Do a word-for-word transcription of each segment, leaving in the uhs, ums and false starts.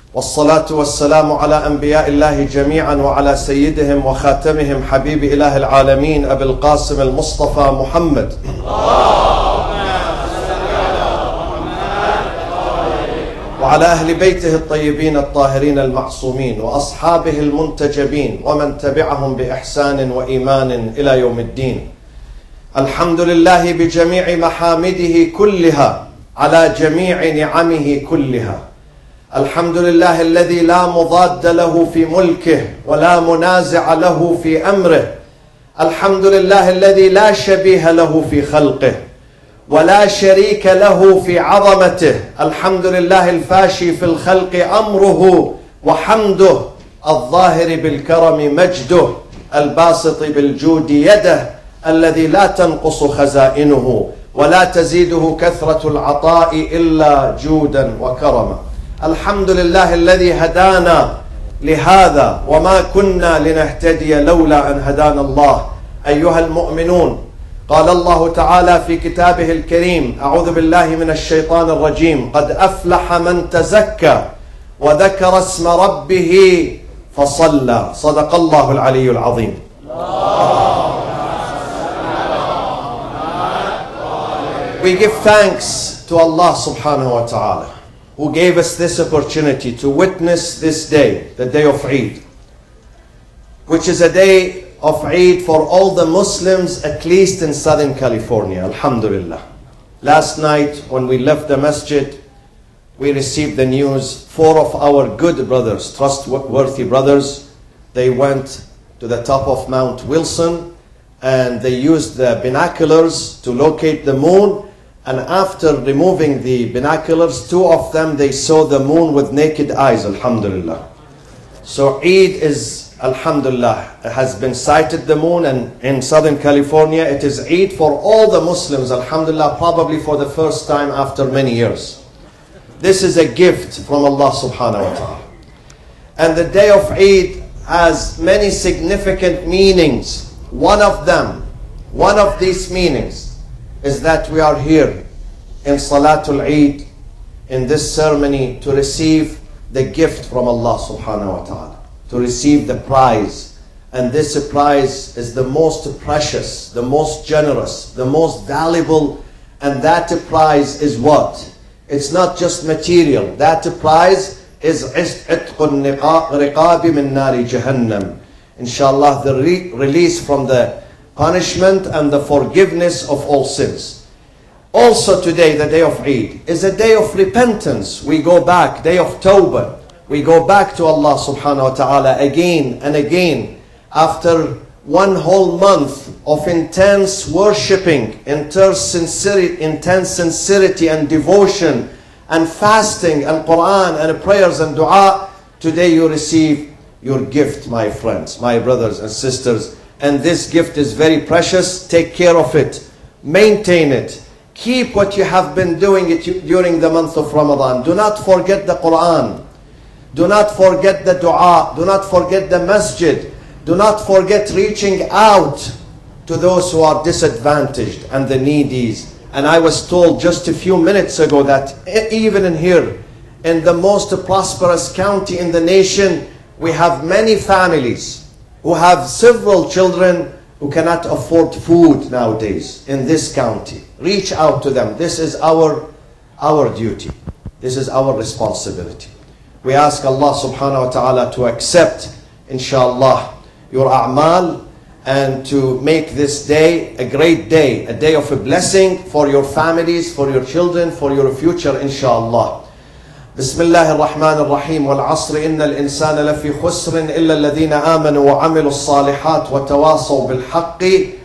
والصلاة والسلام على أنبياء الله جميعا وعلى سيدهم وخاتمهم حبيب إله العالمين أبي القاسم المصطفى محمد. وعلى أهل بيته الطيبين الطاهرين المعصومين وأصحابه المنتجبين ومن تبعهم بإحسان وإيمان إلى يوم الدين. الحمد لله بجميع محامده كلها على جميع نعمه كلها. الحمد لله الذي لا مضاد له في ملكه ولا منازع له في أمره. الحمد لله الذي لا شبيه له في خلقه ولا شريك له في عظمته. الحمد لله الفاشي في الخلق أمره وحمده، الظاهر بالكرم مجده، الباسط بالجود يده، الذي لا تنقص خزائنه ولا تزيده كثرة العطاء إلا جودا وكرما. الحمد لله الذي هدانا لهذا وما كنا لنهتدي لولا أن هدانا الله. أيها المؤمنون، قال الله تعالى في كتابه الكريم: أعوذ بالله من الشيطان الرجيم، قد أفلح من تزكى وذكر اسم ربه فصلى. صدق الله العلي العظيم. We give thanks to Allah subhanahu wa ta'ala, who gave us this opportunity to witness this day, the day of Eid, which is a day of Eid for all the Muslims, at least in Southern California, alhamdulillah. Last night when we left the masjid, we received the news, four of our good brothers, trustworthy brothers, they went to the top of Mount Wilson and they used the binoculars to locate the moon. And after removing the binoculars, two of them, they saw the moon with naked eyes, alhamdulillah. So Eid is, alhamdulillah, has been sighted the moon, and in Southern California it is Eid for all the Muslims, alhamdulillah, probably for the first time after many years. This is a gift from Allah subhanahu wa ta'ala. And the day of Eid has many significant meanings. One of them, one of these meanings is that we are here in Salatul Eid, in this ceremony, to receive the gift from Allah subhanahu wa ta'ala, to receive the prize. And this prize is the most precious, the most generous, the most valuable. And that prize is what? It's not just material. That prize is عِتْقُ الرِّقَابِ مِنْ نَارِ جَهَنَّمْ. Inshallah, the re release from the punishment and the forgiveness of all sins. Also today, the day of Eid, is a day of repentance. We go back, day of Tawbah. We go back to Allah subhanahu wa ta'ala again and again after one whole month of intense worshipping, intense sincerity, intense sincerity and devotion and fasting and Quran and prayers and dua. Today you receive your gift, my friends, my brothers and sisters. And this gift is very precious. Take care of it. Maintain it. Keep what you have been doing it during the month of Ramadan. Do not forget the Quran. Do not forget the dua. Do not forget the masjid. Do not forget reaching out to those who are disadvantaged and the needies. And I was told just a few minutes ago that even in here, in the most prosperous county in the nation, we have many families who have several children who cannot afford food nowadays in this county. Reach out to them. This is our, our duty. This is our responsibility. We ask Allah subhanahu wa ta'ala to accept, inshallah, your a'mal, and to make this day a great day, a day of a blessing for your families, for your children, for your future, inshallah. بسم الله الرحمن الرحيم والعصر إن الإنسان لفي خسر إلا الذين آمنوا وعملوا الصالحات وتواصوا بالحق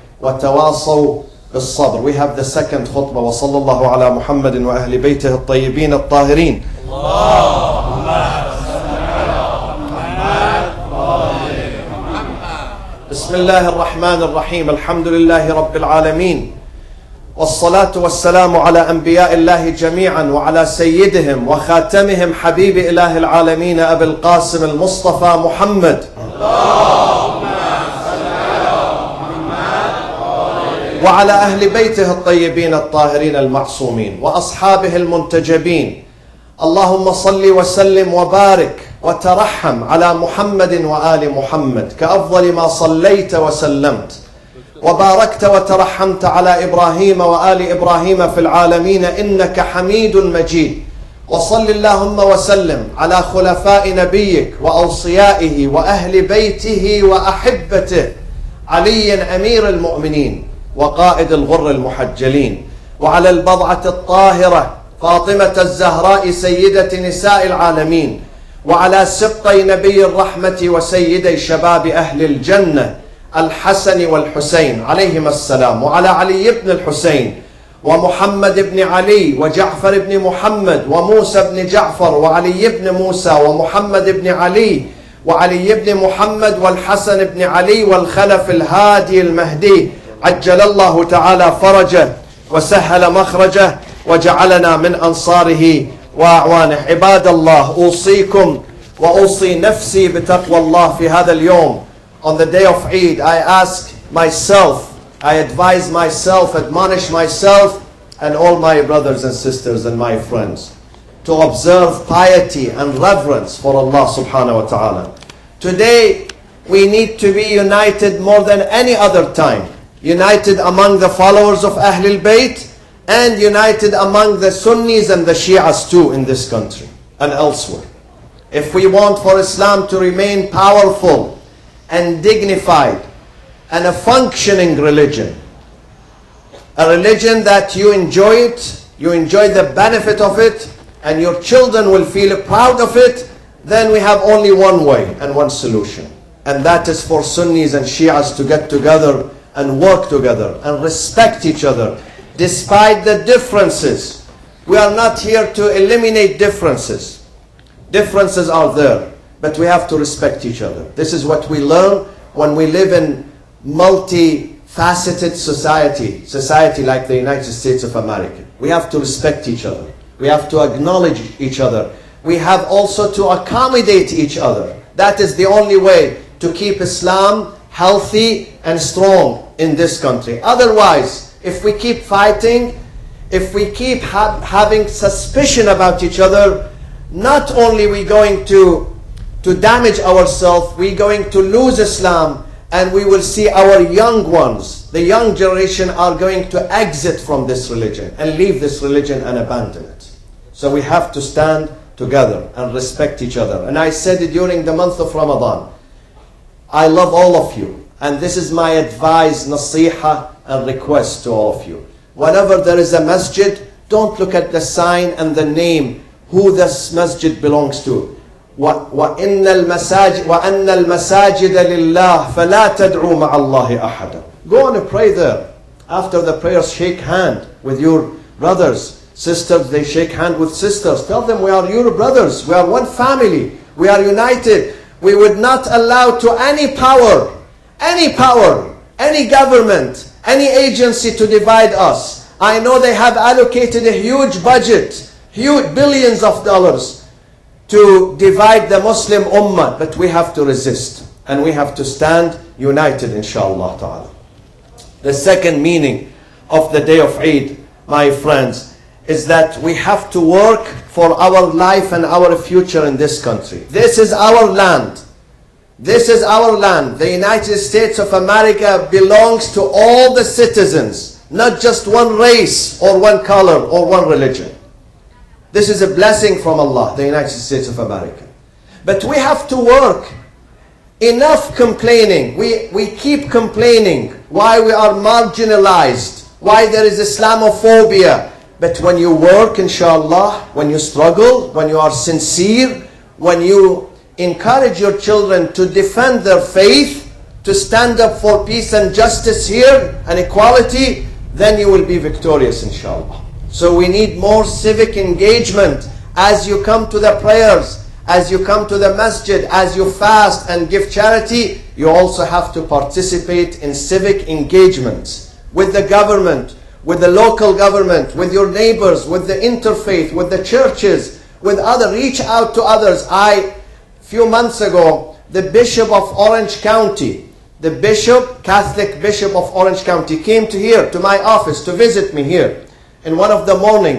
وتواصوا بالصبر. We have the second khutbah. وصلى الله على محمد وأهل بيته الطيبين الطاهرين. اللهم صل على محمد. بسم الله الرحمن الرحيم الحمد لله رب العالمين والصلاة والسلام على أنبياء الله جميعا وعلى سيدهم وخاتمهم حبيب إله العالمين أبي القاسم المصطفى محمد. اللهم صل على محمد وعلى أهل بيته الطيبين الطاهرين المعصومين وأصحابه المنتجبين اللهم صل وسلم وبارك وترحم على محمد وآل محمد كأفضل ما صليت وسلمت وباركت وترحمت على إبراهيم وآل إبراهيم في العالمين إنك حميد مجيد. وصل اللهم وسلم على خلفاء نبيك وأوصيائه وأهل بيته وأحبته علي أمير المؤمنين وقائد الغر المحجلين، وعلى البضعة الطاهرة فاطمة الزهراء سيدة نساء العالمين، وعلى سبطي نبي الرحمة وسيدي شباب أهل الجنة الحسن والحسين عليهما السلام، وعلى علي بن الحسين ومحمد بن علي وجعفر بن محمد وموسى بن جعفر وعلي بن موسى ومحمد بن علي وعلي بن محمد والحسن بن علي والخلف الهادي المهدي عجل الله تعالى فرجه وسهل مخرجه وجعلنا من أنصاره وأعوانه. عباد الله، أوصيكم وأوصي نفسي بتقوى الله في هذا اليوم. On the day of Eid, I ask myself, I advise myself, admonish myself and all my brothers and sisters and my friends to observe piety and reverence for Allah subhanahu wa ta'ala. Today, we need to be united more than any other time. United among the followers of Ahlul Bayt and united among the Sunnis and the Shias too in this country and elsewhere. If we want for Islam to remain powerful and dignified and a functioning religion, a religion that you enjoy it, you enjoy the benefit of it, and your children will feel proud of it, then we have only one way and one solution. And that is for Sunnis and Shias to get together and work together and respect each other despite the differences. We are not here to eliminate differences. Differences are there, but we have to respect each other. This is what we learn when we live in multifaceted society, society like the United States of America. We have to respect each other. We have to acknowledge each other. We have also to accommodate each other. That is the only way to keep Islam healthy and strong in this country. Otherwise, if we keep fighting, if we keep ha having suspicion about each other, not only are we going to, to damage ourselves, we're going to lose Islam, and we will see our young ones, the young generation, are going to exit from this religion and leave this religion and abandon it. So we have to stand together and respect each other. And I said it during the month of Ramadan. I love all of you, and this is my advice, nasiha, and request to all of you. Whenever there is a masjid, don't look at the sign and the name, who this masjid belongs to. وَإِنَّ الْمَسَاجِدَ وَأَنَّ الْمَسَاجِدَ لِلَّهِ فَلَا تَدْعُوا مَعَ اللَّهِ أَحَدًا. Go on and pray there. After the prayers, shake hand with your brothers. Sisters, they shake hand with sisters. Tell them we are your brothers. We are one family. We are united. We would not allow to any power, any power, any government, any agency to divide us. I know they have allocated a huge budget, huge billions of dollars to divide the Muslim ummah, but we have to resist and we have to stand united, inshallah ta'ala. The second meaning of the day of Eid, my friends, is that we have to work for our life and our future in this country. This is our land. This is our land. The United States of America belongs to all the citizens, not just one race or one color or one religion. This is a blessing from Allah, the United States of America. But we have to work. Enough complaining. We, we keep complaining why we are marginalized, why there is Islamophobia. But when you work, inshallah, when you struggle, when you are sincere, when you encourage your children to defend their faith, to stand up for peace and justice here and equality, then you will be victorious, inshallah. So we need more civic engagement as you come to the prayers, as you come to the masjid, as you fast and give charity. You also have to participate in civic engagements with the government, with the local government, with your neighbors, with the interfaith, with the churches, with others. Reach out to others. I, a few months ago, the Bishop of Orange County, the Bishop, Catholic Bishop of Orange County, came to here, to my office, to visit me here. In one of the mornings,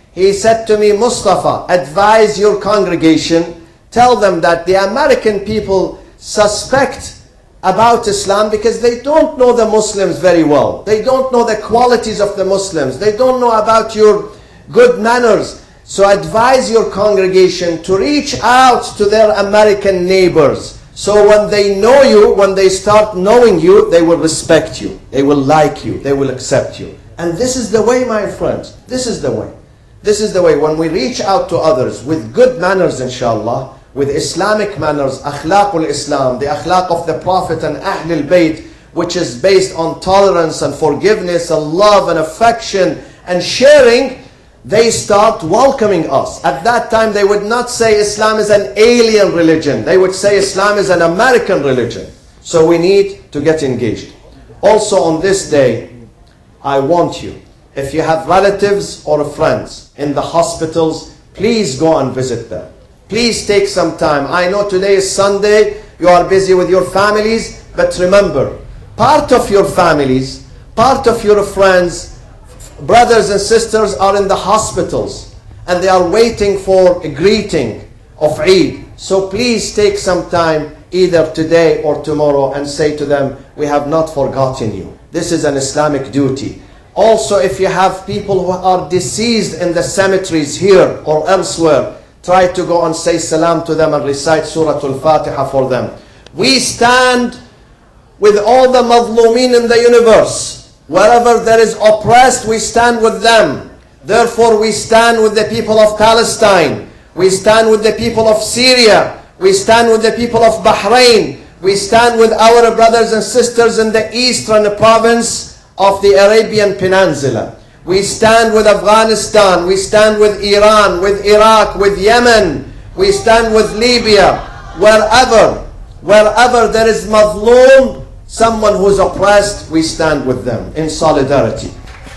He said to me, Mustafa, advise your congregation, tell them that the American people suspect about Islam because they don't know the Muslims very well. They don't know the qualities of the Muslims. They don't know about your good manners. So advise your congregation to reach out to their American neighbors. So when they know you, when they start knowing you, they will respect you. They will like you. They will accept you. And this is the way, my friends. This is the way. This is the way. When we reach out to others with good manners, inshallah, with Islamic manners, akhlaqul Islam, the akhlaq of the Prophet and Ahlul Bayt, which is based on tolerance and forgiveness and love and affection and sharing, they start welcoming us. At that time, they would not say Islam is an alien religion. They would say Islam is an American religion. So we need to get engaged. Also on this day, I want you, if you have relatives or friends in the hospitals, please go and visit them. Please take some time. I know today is Sunday, you are busy with your families, but remember, part of your families, part of your friends, brothers and sisters are in the hospitals and they are waiting for a greeting of Eid. So please take some time either today or tomorrow and say to them, we have not forgotten you. This is an Islamic duty. Also, if you have people who are deceased in the cemeteries here or elsewhere, try to go and say salam to them and recite Surah Al-Fatiha for them. We stand with all the madhlumin in the universe. Wherever there is oppressed, we stand with them. Therefore, we stand with the people of Palestine. We stand with the people of Syria. We stand with the people of Bahrain. We stand with our brothers and sisters in the eastern province of the Arabian Peninsula. We stand with Afghanistan, we stand with Iran, with Iraq, with Yemen, we stand with Libya, wherever, wherever there is madhloom, someone who is oppressed, we stand with them in solidarity.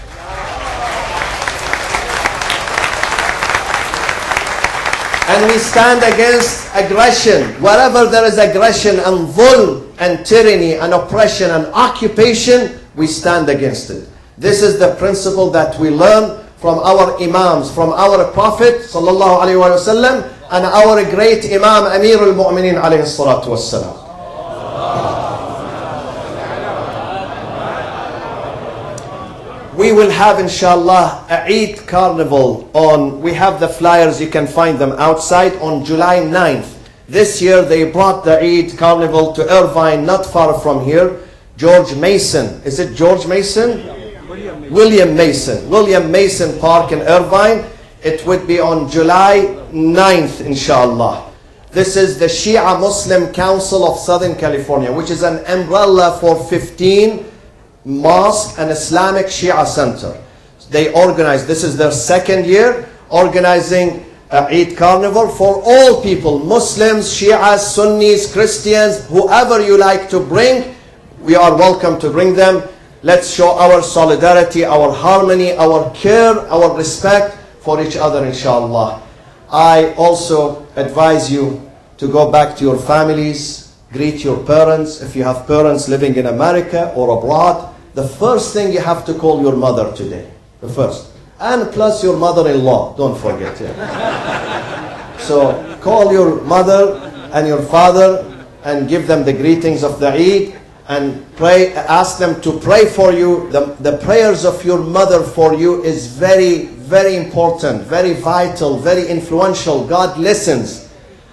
And we stand against aggression. Wherever there is aggression and dhulm and tyranny and oppression and occupation, we stand against it. This is the principle that we learn from our imams, from our Prophet sallallahu alaihi wasallam, and our great Imam Amir al-Mu'minin alayhi salatu wassalam. We will have, inshallah, a Eid carnival on, we have the flyers, you can find them outside, on July ninth. This year they brought the Eid carnival to Irvine, not far from here. George Mason, is it George Mason? William Mason, William Mason Park in Irvine. It would be on July ninth, inshallah. This is the Shia Muslim Council of Southern California, which is an umbrella for fifteen mosques and Islamic Shia Center. They organize, this is their second year, organizing a Eid Carnival for all people, Muslims, Shias, Sunnis, Christians, whoever you like to bring, we are welcome to bring them. Let's show our solidarity, our harmony, our care, our respect for each other, inshallah. I also advise you to go back to your families, greet your parents. If you have parents living in America or abroad, the first thing you have to call your mother today. The first. And plus your mother-in-law, don't forget. Yeah. So call your mother and your father and give them the greetings of the Eid. And pray, ask them to pray for you. The, the prayers of your mother for you is very, very important, very vital, very influential. God listens.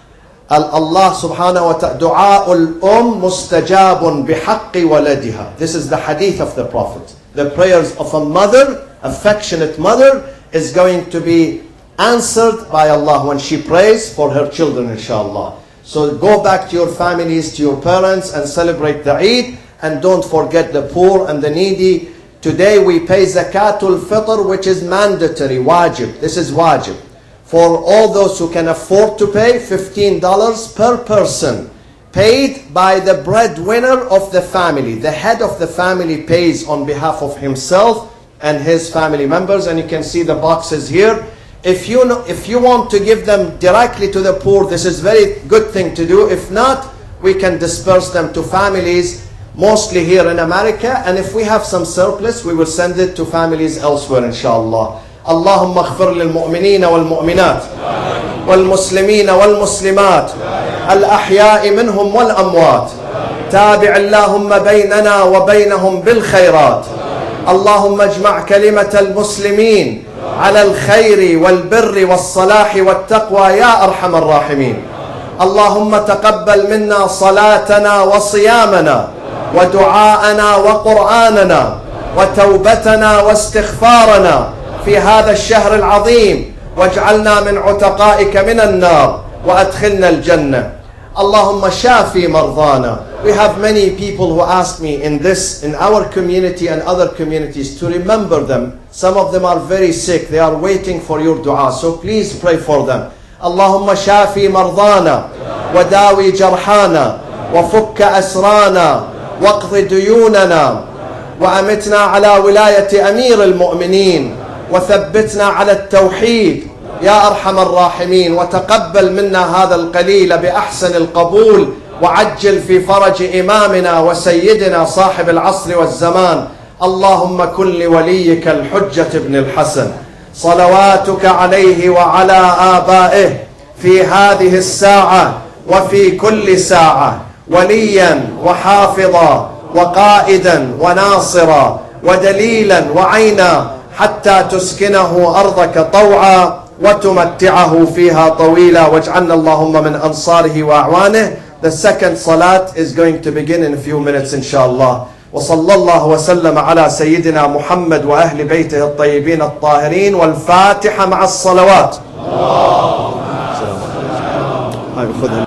Allah subhanahu wa ta'ala, du'a'ul um mustajabun bihaqqi waladiha. This is the hadith of the Prophet. The prayers of a mother, affectionate mother, is going to be answered by Allah when she prays for her children, inshallah. So go back to your families, to your parents, and celebrate the Eid. And don't forget the poor and the needy. Today we pay Zakatul Fitr, which is mandatory, wajib. This is wajib. For all those who can afford to pay, fifteen dollars per person. Paid by the breadwinner of the family. The head of the family pays on behalf of himself and his family members. And you can see the boxes here. If you, know, if you want to give them directly to the poor, this is a very good thing to do. If not, we can disperse them to families, mostly here in America. And if we have some surplus, we will send it to families elsewhere, inshallah. اللهم اغفر للمؤمنين والمؤمنات والمسلمين والمسلمات الأحياء منهم والأموات. تابع اللهم بيننا وبينهم بالخيرات. اللهم اجمع كلمة المسلمين على الخير والبر والصلاح والتقوى يا أرحم الراحمين. اللهم تقبل منا صلاتنا وصيامنا ودعاءنا وقرآننا وتوبتنا واستغفارنا في هذا الشهر العظيم، واجعلنا من عتقائك من النار وأدخلنا الجنة. اللهم شافي مرضانا. We have many people who ask me in this, in our community and other communities, to remember them. Some of them are very sick. They are waiting for your dua. So please pray for them. اللهم شافي مرضانا وداوي جرحانا وفك أسرانا واقض ديوننا وأمتنا على ولاية أمير المؤمنين وثبتنا على التوحيد يا أرحم الراحمين. وتقبل منا هذا القليل بأحسن القبول، وعجل في فرج إمامنا وسيدنا صاحب العصر والزمان. اللهم كن لوليك الحجة بن الحسن صلواتك عليه وعلى آبائه في هذه الساعة وفي كل ساعة وليا وحافظا وقائدا وناصرا ودليلا وعينا، حتى تسكنه أرضك طوعا وتمتعه فيها طويلا، واجعلنا اللهم من أنصاره وأعوانه. The second salat is going to begin in a few minutes inshallah. وصلى الله وسلم على سيدنا محمد وأهل بيته الطيبين الطاهرين، والفاتحة مع الصلوات.